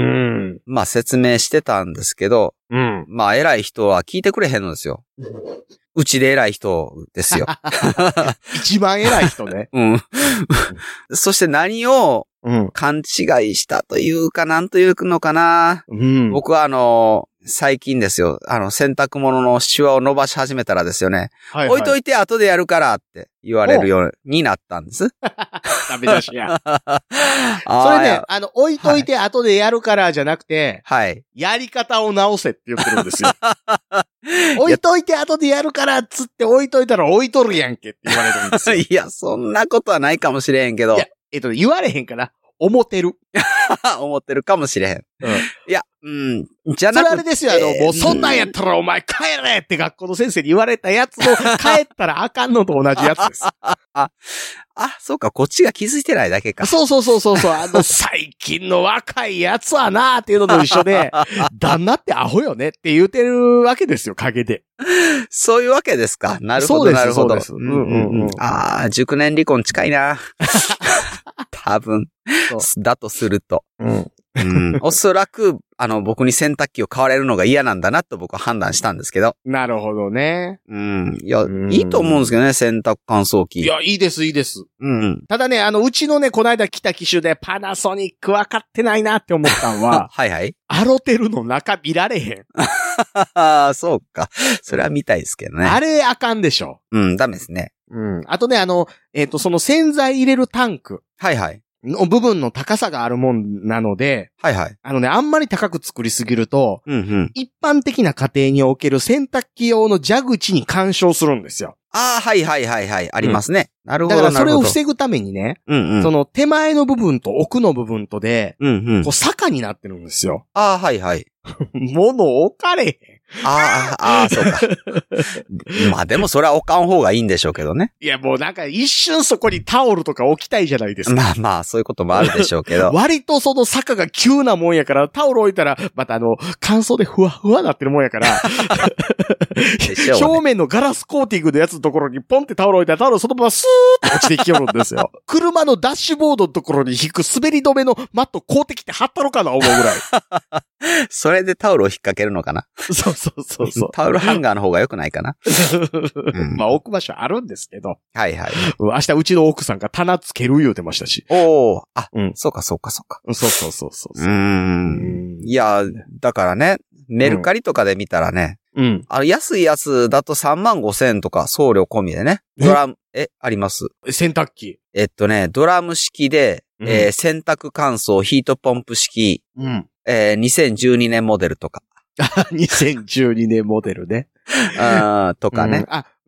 まあ説明してたんですけど。 うん。 まあ偉い人は聞いてくれへんのですよ。うちで偉い人ですよ。 一番偉い人ね。 うん。そして何を勘違いしたというか、なんというのかな。 うん、 僕はあの、最近ですよ、あの、洗濯物のシワを伸ばし始めたらですよね。はいはい、置いといて後でやるからって言われるようになったんです。 ダメ出しや。それね、あの、置いといて後でやるからじゃなくて、 はい。 やり方を直せって言ってるんですよ。置いといて後でやるからっつって置いといたら置いとるやんけって言われるんですよ。 いや、そんなことはないかもしれへんけど。いや、 えっと、言われへんから、思ってる。 思ってるかもしれへん。 うん、 いや、うん。じゃなくて。 それあれですよ、あの、もうそんなんやったらお前帰れって学校の先生に言われたやつも帰ったらあかんのと同じやつです。 あ、あ、そうか、こっちが気づいてないだけか。 そうそうそうそうそう、あの、最近の若いやつはなーっていうのと一緒で、旦那ってアホよねって言うてるわけですよ、陰で。 そういうわけですか。なるほど、なるほど。 そうです。うんうんうん。 ああ、熟年離婚近いな。多分。だとすると。 うんうん、おそらく、あの、僕に洗濯機を買われるのが嫌なんだなと僕は判断したんですけど。 なるほどね。 うん。いや、いいと思うんですけどね、洗濯乾燥機。 いや、いいです、いいです。 うん。 ただね、あの、うちのね、この間来た機種でパナソニック分かってないなって思ったんは、 はいはい。 アロテルの中見られへん。 ああ、そうか。それは見たいですけどね。 あれあかんでしょ。 うん、ダメですね。 うん。あとね、あの、えっと、その洗剤入れるタンク。 はいはい。 の部分の高さがあるもんなので、 はいはい。 あのね、あんまり高く作りすぎると、 うんうん、 一般的な家庭における洗濯機用の蛇口に干渉するんですよ。 ああ、はいはいはいはい。ありますね。うん、なるほど。 だからそれを防ぐためにね、 うんうん、 その手前の部分と奥の部分とで、 うんうん、 こう坂になってるんですよ。 ああ、はいはい。 物置かれへん。 ああ、ああ、そうか。まあでもそれは置かん方がいいんでしょうけどね。 いやもうなんか一瞬そこにタオルとか置きたいじゃないですか。 まあまあそういうこともあるでしょうけど。 割とその坂が急なもんやから、タオル置いたら、またあの、乾燥でふわふわなってるもんやから、ね、表面のガラスコーティングのやつのところにポンってタオル置いたらタオルそのままスーッと落ちていきよるんですよ。車のダッシュボードのところに引く滑り止めのマット買うてきて貼ったのかな思うぐらい。 それでタオルを引っ掛けるのかな。 そうそうそうそう。 タオルハンガーの方が良くないかな。 うん、まあ置く場所あるんですけど。 はいはい。 明日うちの奥さんが棚つける言うてましたし。 おー。あ、うん。そうかそうかそうか。 そうそうそうそう。 うーん。いや、だからね、メルカリとかで見たらね、 うん。 あの、安いやつだとさんまんごせんとか送料込みでね。ドラム、え、あります。 洗濯機。 えっとね、ドラム式で、うん、えー、洗濯乾燥ヒートポンプ式。 うん。 えー、にせんじゅうにねんモデルとか。 にせんじゅうにねんモデルね。 あとかね、 うん。あ、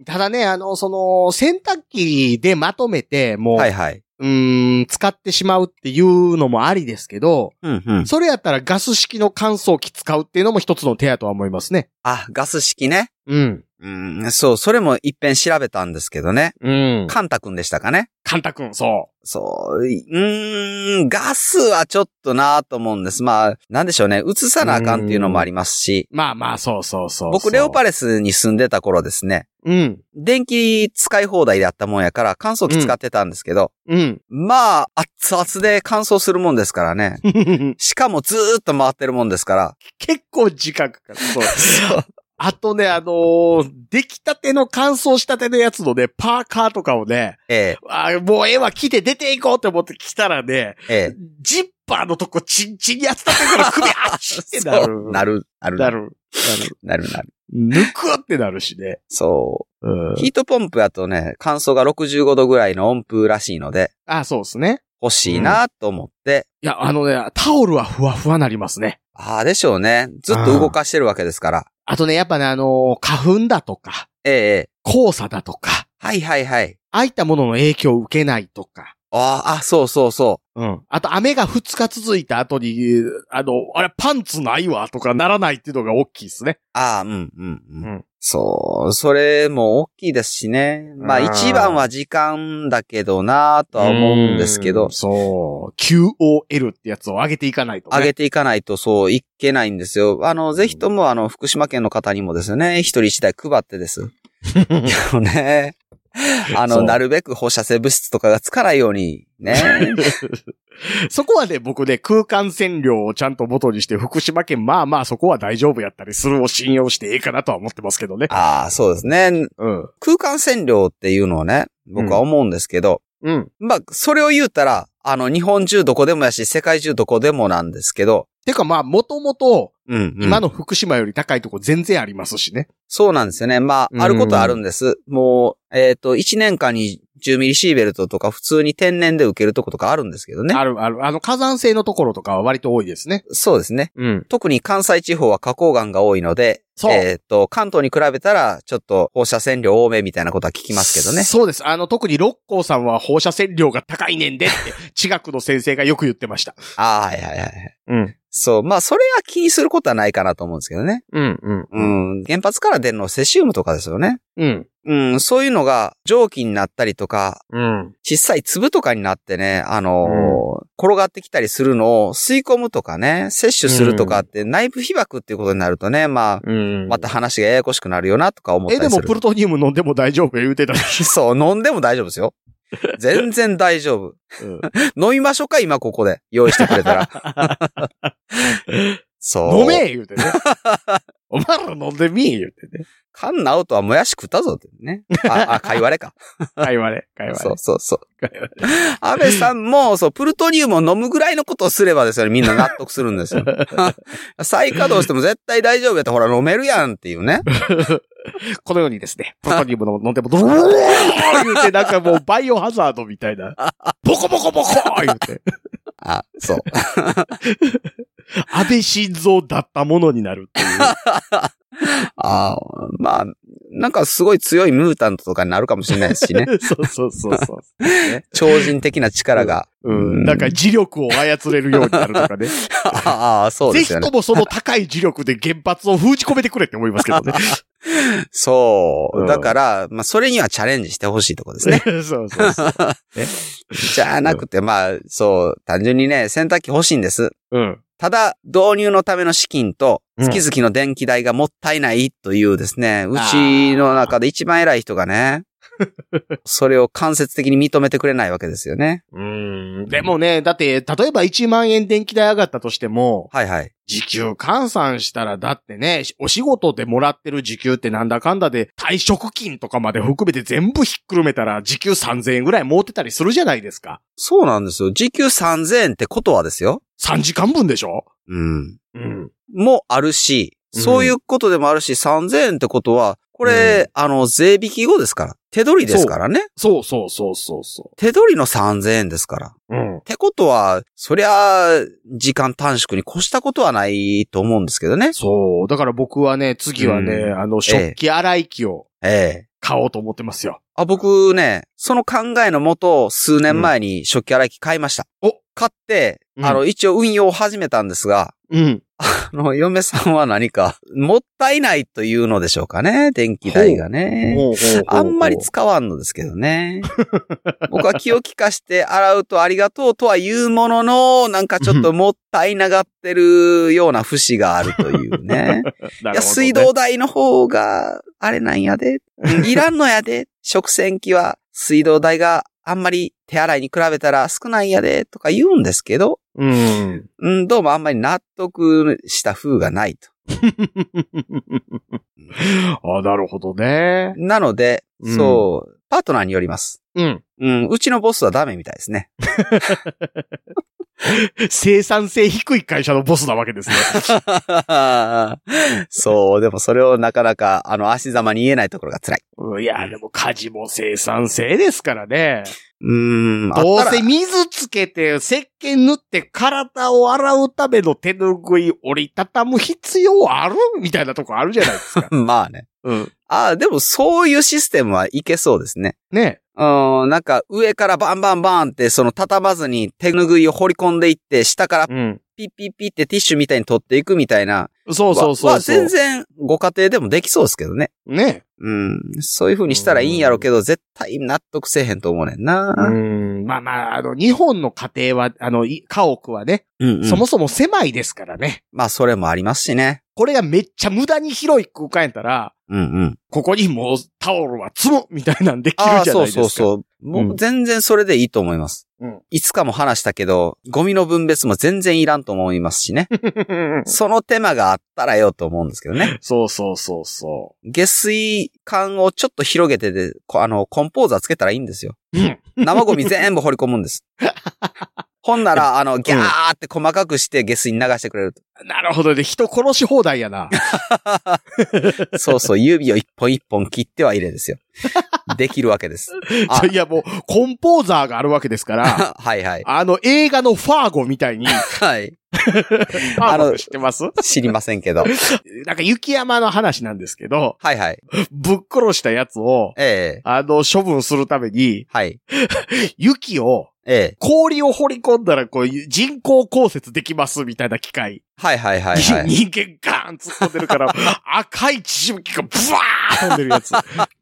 ただね、あの、その、洗濯機でまとめて、もう、 はいはい。 うーん、使ってしまうっていうのもありですけど、 うんうん。 それやったらガス式の乾燥機使うっていうのも一つの手やとは思いますね。 あ、ガス式ね。 うん。 うん、そう、それも一遍調べたんですけどね。 うん。 カンタ君でしたかね。 カンタ君、そう。 そう、うーん、ガスはちょっとなぁと思うんです。まあ、なんでしょうね。映さなあかんっていうのもありますし。 まあまあ、そうそうそうそう。 僕、レオパレスに住んでた頃ですね。 うん。 電気使い放題であったもんやから乾燥機使ってたんですけど。 うん。 まあ、熱々で乾燥するもんですからね。しかもずーっと回ってるもんですから。 結構時間かかる。そう。そうあとね、あのー、出来たての乾燥したてのやつのね、パーカーとかをね、 ええ、 あもうええわ、着て出ていこうって思って来たらね、 ええ、 ジッパーのとこチンチンにやってたてから首あっちってなる。 なる、なる。 なる。 なる、なる。 ぬくってなるしね。 そう、 うん。 ヒートポンプやとね、乾燥がろくじゅうごどぐらいの温風らしいので。 あ、そうですね。 欲しいなと思って。 うん、いや、あのね、タオルはふわふわなりますね。 ああ、でしょうね。ずっと動かしてるわけですから。 あとね、やっぱね、あのー、花粉だとか。 ええ。 黄砂だとか。 はいはいはい。 ああいったものの影響を受けないとか。 ああ、そうそうそう。 うん。あと、雨がふつか続いた後に、あの、あれ、パンツないわとかならないっていうのが大きいですね。 ああ、うん、うん、うん。そう、それも大きいですしね。まあ、一番は時間だけどなとは思うんですけど。 うそう。キューオーエル ってやつを上げていかないとね。 上げていかないとそういけないんですよ。あの、ぜひともあの、福島県の方にもですね、一人一台配ってです。いやね。あの、なるべく放射性物質とかがつかないように、ね。 そこはね、僕ね、空間線量をちゃんと元にして、福島県、まあまあそこは大丈夫やったりするを信用していいかなとは思ってますけどね。 ああ、そうですね。うん。空間線量っていうのをね、僕は思うんですけど、うん。まあ、それを言うたら、あの、日本中どこでもやし、世界中どこでもなんですけど。 てかまあ、もともと、今の福島より高いとこ全然ありますしね。 そうなんですよね。まあ、あることはあるんです。もう、えっと、いちねんかんにじゅうミリシーベルトとか普通に天然で受けるとことかあるんですけどね。 あるある。あの、火山性のところとかは割と多いですね。 そうですね。 うん。 特に関西地方は花崗岩が多いので、 そう。 えっと、関東に比べたら、ちょっと放射線量多めみたいなことは聞きますけどね。 そうです。あの、特に六甲さんは放射線量が高いねんでって、地学の先生がよく言ってました。 ああ、はいはいはい。 うん。 そう。まあ、それは気にすることはないかなと思うんですけどね。 うん、うん。 うん。原発から出るのセシウムとかですよね。 うん。 うん。そういうのが蒸気になったりとか、 うん。 小さい粒とかになってね、あのーうん、転がってきたりするのを吸い込むとかね、摂取するとかって、内部被曝っていうことになるとね、まあ、うん、また話がややこしくなるよなとか思ったりする。 え、でもプルトニウム飲んでも大丈夫言うてたし。 そう、飲んでも大丈夫ですよ。全然大丈夫。うん、飲みましょうか今ここで。用意してくれたら。そう。 飲め言うてね。お前ら飲んでみ言うてね。 缶ナウトはもやし食ったぞってね。あ、あ、かいわれか。 かいわれ、かいわれ。 そうそうそう。安倍さんも、そう、プルトニウムを飲むぐらいのことをすればですよね、みんな納得するんですよ。再稼働しても絶対大丈夫やって、ほら飲めるやんっていうね。 このようにですね、プルトニウムの飲んでも、ドーッ言うて、なんかもうバイオハザードみたいな。ボコボコボコ言うて。 あ、そう。 安倍晋三だったものになるっていう。 ああ、まあ、なんかすごい強いムータントとかになるかもしれないですしね。 そうそうそうそう、 ね。超人的な力が。 うん。うん、なんか磁力を操れるようになるとかね。 ああ、そうですよね。 ぜひともその高い磁力で原発を封じ込めてくれって思いますけどね。 そう。だから、まあ、それにはチャレンジしてほしいとこですね。 そうそうそう。 ね、じゃなくて、まあ、そう、単純にね、洗濯機欲しいんです。 うん。 ただ、導入のための資金と、月々の電気代がもったいないというですね、うん、うちの中で一番偉い人がね、それを間接的に認めてくれないわけですよね。 うーん。でもね、だって、例えばいちまんえん電気代上がったとしても、 はいはい。 時給換算したら、だってね、お仕事でもらってる時給ってなんだかんだで、退職金とかまで含めて全部ひっくるめたら、時給さんぜんえんぐらい儲ってたりするじゃないですか。 そうなんですよ。時給さんぜんえんってことはですよ。 さんじかんぶんでしょ？ うん。 うん。 もあるし、そういうことでもあるし、さんぜんえんってことは、これ、うん、あの、税引き後ですから。手取りですからね。 そうそうそうそうそう。 手取りのさんぜんえんですから。 うん。 ってことは、そりゃ、時間短縮に越したことはないと思うんですけどね。 そう。だから僕はね、次はね、うん、あの、食器洗い機を。 ええ。 買おうと思ってますよ。 あ、僕ね、その考えのもと、数年前に食器洗い機買いました。 うん、お買って、 うん、 あの、一応運用を始めたんですが、 うん。 あの、嫁さんは何か、もったいないというのでしょうかね。電気代がね。ほうほうほうほう、あんまり使わんのですけどね。僕は気を利かして洗うとありがとうとは言うものの、なんかちょっともったいながってるような節があるというね。いや、水道代の方が、あれなんやで。いらんのやで。食洗機は水道代があんまり手洗いに比べたら少ないんやで、とか言うんですけど、 うん。 うん、どうもあんまり納得した風がないと。 あ、なるほどね。 なので、うん、そう、パートナーによります。 うん。 うん、うちのボスはダメみたいですね。 生産性低い会社のボスなわけですね。 そう、でもそれをなかなか、あの、足ざまに言えないところが辛い。 いや、でも家事も生産性ですからね。 うーん。 どうせ水つけて、石鹸塗って体を洗うための手ぬぐい折りたたむ必要あるみたいなとこあるじゃないですか。 まあね。 うん。 ああ、でもそういうシステムはいけそうですね。 ね。 うん、なんか上からバンバンバンってその畳まずに手ぬぐいを掘り込んでいって下からピッピッピッってティッシュみたいに取っていくみたいな。 そうそうそうそう。 全然ご家庭でもできそうですけどね。 ね。 うん。そういう風にしたらいいんやろうけど、絶対納得せえへんと思うねんな。 うん。まあまあ、あの、日本の家庭は、あの、家屋はね、 うんうん、 そもそも狭いですからね。 まあそれもありますしね。 これがめっちゃ無駄に広い空間やったら、 うんうん。 ここにもうタオルは積むみたいなんできるじゃないですか。あ、 そうそうそう。もう全然それでいいと思います。うん。いつかも話したけど、ゴミの分別も全然いらんと思いますしね。その手間があったらよと思うんですけどね。 そうそうそうそう。 下水管をちょっと広げてで、あの、コンポーザーつけたらいいんですよ。 うん。 生ゴミ全部掘り込むんです。ほんなら、あの、ギャーって細かくして下水に流してくれると。 なるほどね。人殺し放題やな。 そうそう、指を一本一本切っては入れですよ。できるわけです。 いや、もう、コンポーザーがあるわけですから。 はいはい。 あの、映画のファーゴみたいに。 はい。 あの、知ってます？ 知りませんけど。 なんか雪山の話なんですけど。 はいはい。 ぶっ殺したやつを、 ええ、 あの、処分するために、 はい。 雪を、 ええ、 氷を掘り込んだら、こう、人工降雪できますみたいな機械。 はいはいはい、はい。 人間ガーン突っ込んでるから、赤い血しぶきがブワー飛んでるやつ。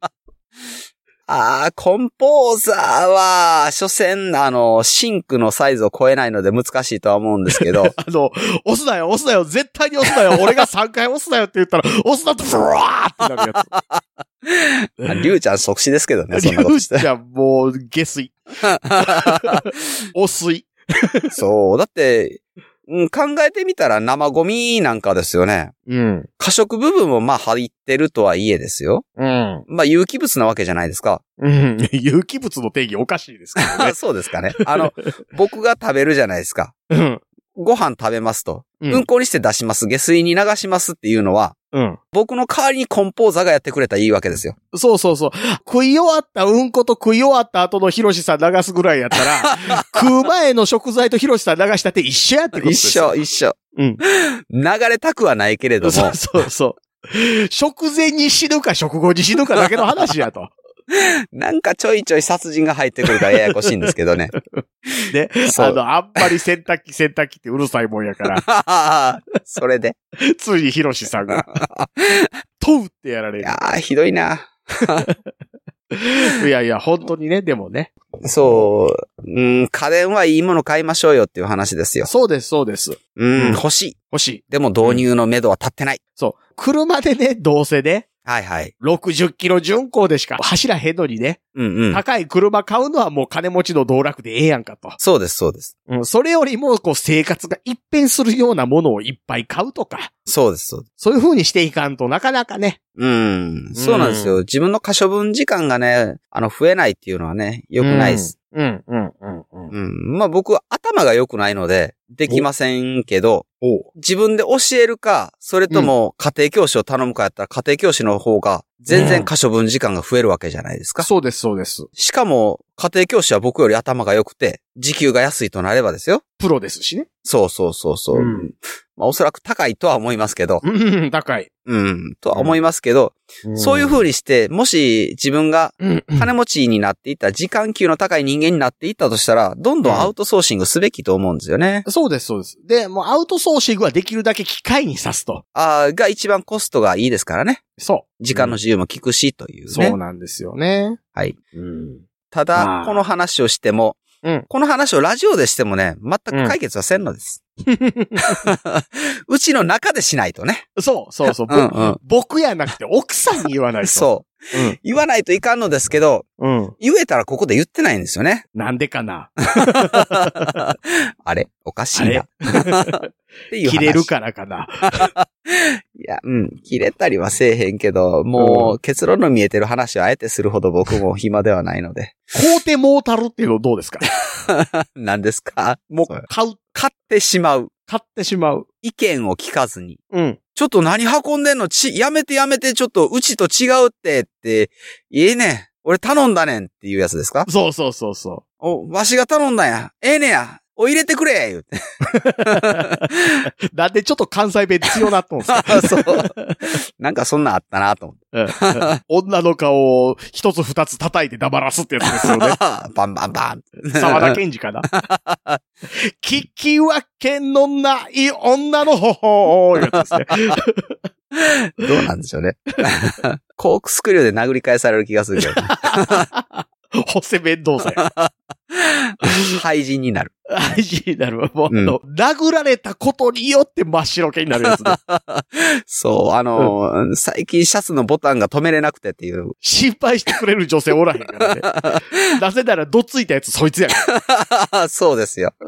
ああ、コンポーザーは、所詮、あの、シンクのサイズを超えないので難しいとは思うんですけど。 あの、押すなよ、押すなよ、絶対に押すなよ、俺がさんかい押すなよって言ったら、押すなとブワーってなるやつ。リュウちゃん即死ですけどね、そんなことして。 リュウちゃんもう、下水。汚水。 そう、だって、うん、考えてみたら生ゴミなんかですよね。 うん。 可食部分もまあ入ってるとはいえですよ。 うん。 まあ有機物なわけじゃないですか。 うん。有機物の定義おかしいですけどね。 そうですかね。あの、僕が食べるじゃないですか。 うん。 ご飯食べますと。うん、うんこにして出します。下水に流しますっていうのは、 うん。 僕の代わりにコンポーザーがやってくれたらいいわけですよ。 そうそうそう。食い終わったうんこと食い終わった後のヒロシさん流すぐらいやったら、食う前の食材とヒロシさん流したって一緒やってことですよ。 一緒、一緒。 うん。 流れたくはないけれども。 そうそうそう。食前に死ぬか食後に死ぬかだけの話やと。 なんかちょいちょい殺人が入ってくるからややこしいんですけどね。 で、あの、あんまり洗濯機洗濯機ってうるさいもんやから。 それで。 ついにヒロシさんが、問うってやられる。 いやー、ひどいな。 いやいや、本当にね、でもね。 そう、うん、家電はいいもの買いましょうよっていう話ですよ。 そうです、そうです。 うん、うん、欲しい。 欲しい。 でも導入の目処は立ってない。うん、 そう。車でね、どうせね。 はいはい。 ろくじゅっキロ巡航でしか走らへんのにね。 うんうん。 高い車買うのはもう金持ちの道楽でええやんかと。 そうです、そうです。 うん。それよりも、こう、生活が一変するようなものをいっぱい買うとか。 そうです、そうです。 そういう風にしていかんとなかなかね。 うん。そうなんですよ。うん、自分の可処分時間がね、あの、増えないっていうのはね、良くないです。 うん、うん、うん、うん。 うん。まあ僕は頭が良くないので、できませんけど、自分で教えるか、それとも家庭教師を頼むかやったら家庭教師の方が全然可処分時間が増えるわけじゃないですか。 うん、そうです、そうです。 しかも、 家庭教師は僕より頭が良くて、時給が安いとなればですよ。 プロですしね。 そうそうそうそう。うん、まあ、おそらく高いとは思いますけど。 うん、高い。 うん、とは思いますけど、うん、そういう風にして、もし自分が金持ちになっていった時間給の高い人間になっていったとしたら、どんどんアウトソーシングすべきと思うんですよね。 うん、そうです、そうです。で、もうアウトソーシングはできるだけ機械に刺すと。 ああ、が一番コストがいいですからね。 そう。 時間の自由も効くしというね。 そうなんですよね。 はい。うん、ただ、この話をしても、うん、この話をラジオでしてもね、全く解決はせんのです。うん、うちの中でしないとね。 そうそうそう。うんうん、僕やなくて奥さんに言わないと。 そう、うん。言わないといかんのですけど、うん、言えたらここで言ってないんですよね。 なんでかなあれおかしいな。っていう話。 切れるからかな。 いや、うん。切れたりはせえへんけど、もう結論の見えてる話をあえてするほど僕も暇ではないので。 買うてもうたるっていうのどうですか何ですかもう買う。 買ってしまう。 買ってしまう。 意見を聞かずに。うん。ちょっと何運んでんのち、やめてやめて、ちょっとうちと違うってって、ええねん。俺頼んだねんっていうやつですか？ そうそうそうそう。 お、わしが頼んだんや。ええねや。お入れてくれ言うて。 なんでちょっと関西弁強なっとんすかそう。なんかそんなんあったなと思って。 うんうん、女の顔を一つ二つ叩いて黙らすってやつですよね。 バンバンバン。 沢田健二かな。聞き分けのない女の頬いうやつですね。 どうなんでしょうね。コークスクリューで殴り返される気がするけど。 ホセメンドーサや。 廃人になる。 廃人になる。もう、うん、殴られたことによって真っ白けになるやつで。 そう、あのーうん、最近シャツのボタンが止めれなくてっていう。 心配してくれる女性おらへんからね。なぜならどついたやつそいつやから。そうですよ。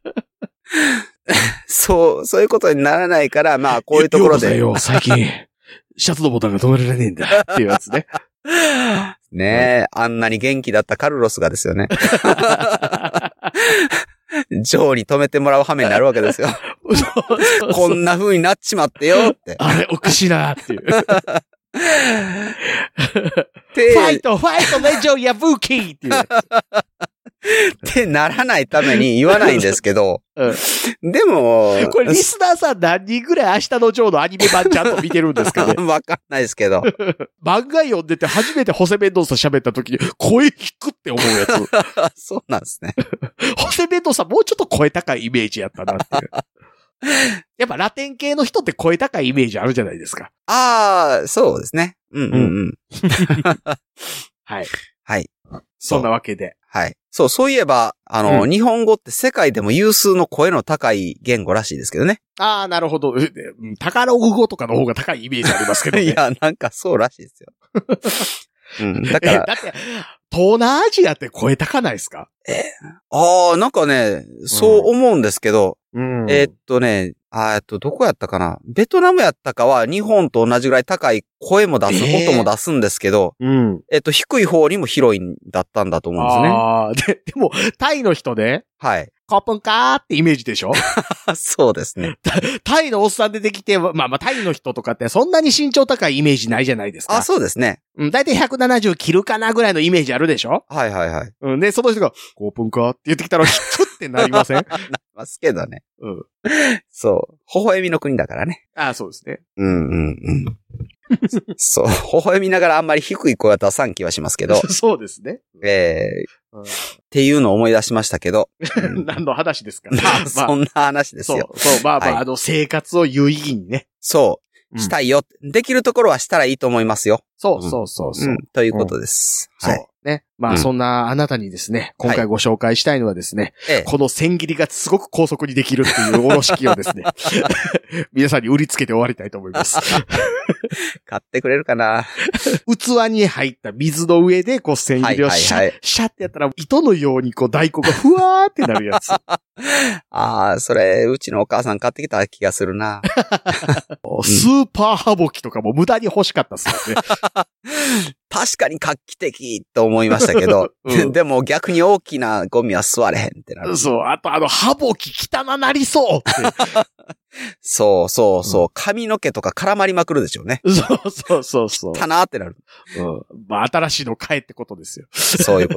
そう、そういうことにならないから、まあこういうところで。 よ、最近、シャツのボタンが止められねえんだっていうやつね。 ねえ、あんなに元気だったカルロスがですよね。ジョーに止めてもらう羽目になるわけですよ。そうそうそう、こんな風になっちまってよって。 あれ、おかしいなっていう。ファイト、ファイト、レジョー、ヤブーキーっていう。 ってならないために言わないんですけど。うん、でも、 これリスナーさん何人ぐらい明日のジョーのアニメ版ちゃんと見てるんですかね。 わかんないですけど。 漫画読んでて初めてホセメンドーさん喋った時に声低くって思うやつ。そうなんですね。 ホセメンドーさんもうちょっと声高いイメージやったなっていう。やっぱラテン系の人って声高いイメージあるじゃないですか。 ああ、そうですね。うんうんうん。 はい。 はい。 そんなわけで。 はい。そう、そういえば、あの、うん、日本語って世界でも有数の声の高い言語らしいですけどね。 ああ、なるほど。タガログ語とかの方が高いイメージありますけどね。 いや、なんかそうらしいですよ。うん、だから。 だって、東南アジアって声高ないですか？ えああ、なんかね、そう思うんですけど、うん、えー、っとね、あーっと、どこやったかな？ベトナムやったかは日本と同じぐらい高い声も出す、えー、音も出すんですけど、うん、えっと、低い方にも広いんだったんだと思うんですね。 ああ、で、でも、タイの人で、 はい。 コープンカーってイメージでしょ？ そうですね。 タイのおっさん出てきて、まあまあタイの人とかってそんなに身長高いイメージないじゃないですか。 あ、そうですね。 うん、だいたいひゃくななじゅう切るかなぐらいのイメージあるでしょ？ はいはいはい。 うん、で、その人が、コープンカーって言ってきたら、ヒクってなりません？なりますけどね。うん。そう。微笑みの国だからね。 ああ、そうですね。 うんうんうん。そう。微笑みながらあんまり低い声は出さん気はしますけど。 そうですね。 ええーうん、っていうのを思い出しましたけど。 何の話ですか？ まあ、そんな話ですよ。 そう、そう、まあまあ、はい、あの、生活を有意義にね。 そう。したいよ、うん。できるところはしたらいいと思いますよ。 そうそうそうそう、うん。 ということです。 うん、はい。そう。ね。まあ、うん、そんなあなたにですね、今回ご紹介したいのはですね、はい、この千切りがすごく高速にできるっていうおろし器をですね、皆さんに売りつけて終わりたいと思います。 買ってくれるかな？ 器に入った水の上で、こう千切りをシャッ、はいはいはい、シャッってやったら、糸のようにこう大根がふわーってなるやつ。 ああ、それ、うちのお母さん買ってきた気がするな。 スーパーハボキとかも無駄に欲しかったっすよね。 確かに画期的と思いましたけど、うん、でも逆に大きなゴミは吸われへんってなる。 そう、あとあの、ハボキ汚なりそうって。 そうそうそう、うん。髪の毛とか絡まりまくるでしょうね。 そうそうそうそう。 たなーってなる。 うん。まあ、新しいの買えってことですよ。 そういうこと。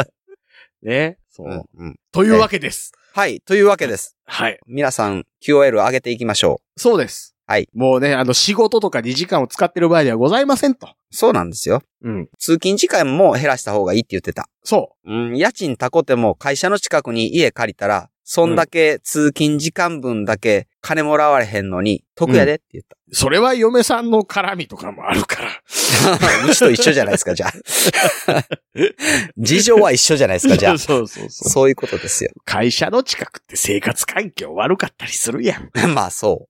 ね。そう、うんうん。というわけです。 はい。というわけです。 はい。 皆さん、キューオーエル 上げていきましょう。そうです。はい。もうね、あの、仕事とかに時間を使ってる場合ではございませんと。 そうなんですよ。うん。通勤時間も減らした方がいいって言ってた。 そう。うん、家賃高ても会社の近くに家借りたら、そんだけ通勤時間分だけ金もらわれへんのに、得やでって言った。 うん、それは嫁さんの絡みとかもあるから。 うちと一緒じゃないですか、じゃあ。事情は一緒じゃないですか、じゃあ。 そうそうそう。 そういうことですよ。 会社の近くって生活環境悪かったりするやん。 まあそう。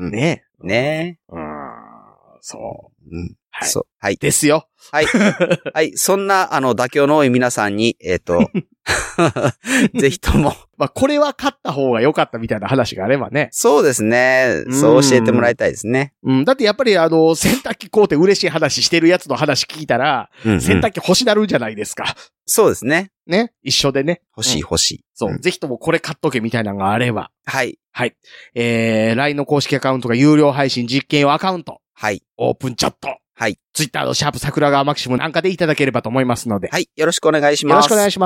ねえ。ねえ。うん。そう。うん。 はい。そう。はい。 ですよ。 はい。はい。そんな、あの、妥協の多い皆さんに、えっと、ぜひとも。 まあ、これは買った方が良かったみたいな話があればね。 そうですね。そう教えてもらいたいですね。 うん。だってやっぱりあの、洗濯機買うて嬉しい話してるやつの話聞いたら、うんうん、洗濯機欲しなるんじゃないですか。 そうですね。 ね。一緒でね。 欲しい欲しい。 そう、うん。ぜひともこれ買っとけみたいなのがあれば。 はい。 はい。えー、ライン の公式アカウントが有料配信実験用アカウント。 はい。 オープンチャット。 はい。 ツイッターのシャープ桜川マキシムなんかでいただければと思いますので。 はい。よろしくお願いします。 よろしくお願いします。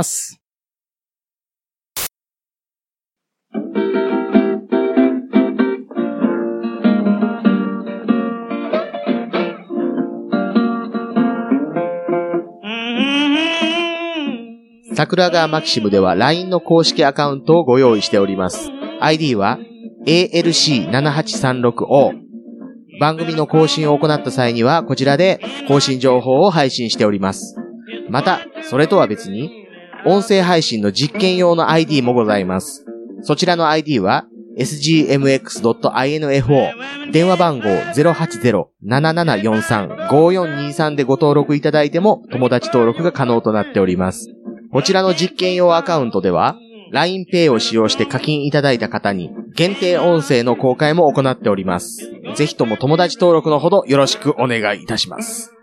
桜川マキシムでは ライン の公式アカウントをご用意しております。アイディー は エーエルシーななはちさんろくオー。番組の更新を行った際にはこちらで更新情報を配信しております。また、それとは別に音声配信の実験用の アイディー もございます。そちらの アイディー は エスジーエムエックスドットアイエヌエフオー 電話番号 ゼロはちゼロ ななななよんさん ごよんにさん でご登録いただいても友達登録が可能となっております。こちらの実験用アカウントでは ラインペイ を使用して課金いただいた方に限定音声の公開も行っております。ぜひとも友達登録のほどよろしくお願いいたします。